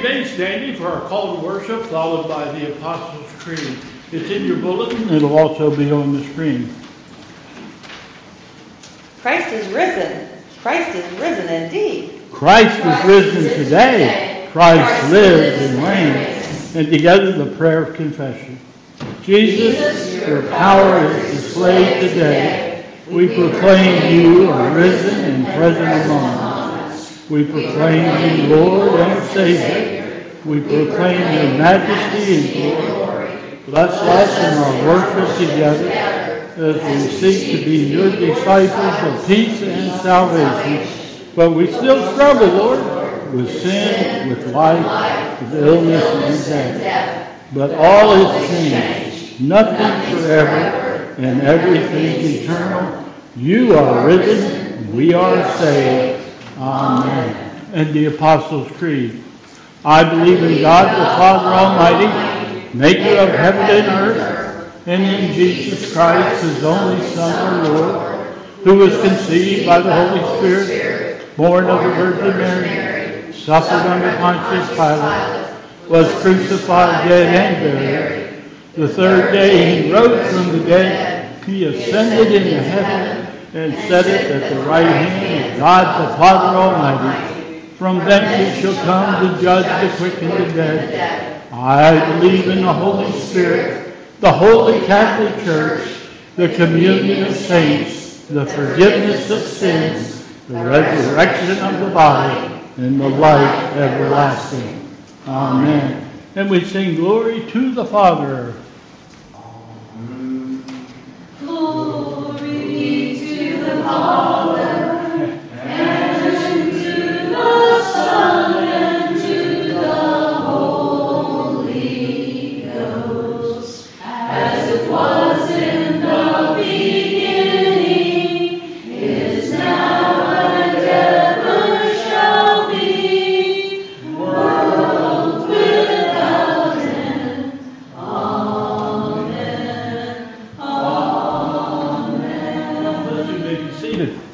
remain standing for our call to worship, followed by the Apostles' Creed. It's in your bulletin. It'll also be on the screen. Christ is risen. Christ is risen indeed. Christ is risen today. Christ lives and reigns. And together the prayer of confession. Jesus, your power is displayed today. We proclaim you are risen and present among us. We proclaim you Lord and Savior. We proclaim your majesty and glory. Bless us in our worship together as we seek to be your disciples of peace and salvation. But we still struggle, Lord, with sin, with life, with illness and death. But all is changed. Nothing forever and everything eternal. You are risen. We are saved. Amen. And the Apostles' Creed. I believe in God the Father Almighty, maker of heaven and earth, and in Jesus Christ, his only Son, our Lord, who was conceived by the Holy Spirit, born of the Virgin Mary, suffered under Pontius Pilate, was crucified, dead, and buried. The third day he rose from the dead. He ascended into heaven and sitteth at the right hand of God the Father Almighty. From thence he shall come to judge the quick and the dead. I believe in the Holy Spirit, the Holy Catholic Church, the communion of saints, the forgiveness of sins, the resurrection of the body, and the life everlasting. Amen. And we sing glory to the Father. Glory be to the Father, and to the Son, and to the Holy Ghost, as it was in